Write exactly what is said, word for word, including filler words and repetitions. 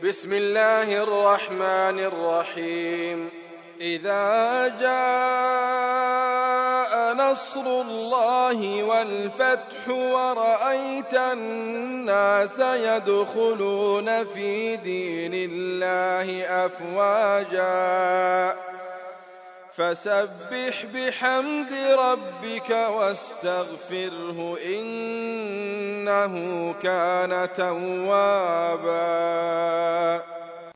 بسم الله الرحمن الرحيم. إذا جاء نصر الله والفتح ورأيت الناس يدخلون في دين الله أفواجا فسبح بحمد ربك واستغفره إنه كان توابا.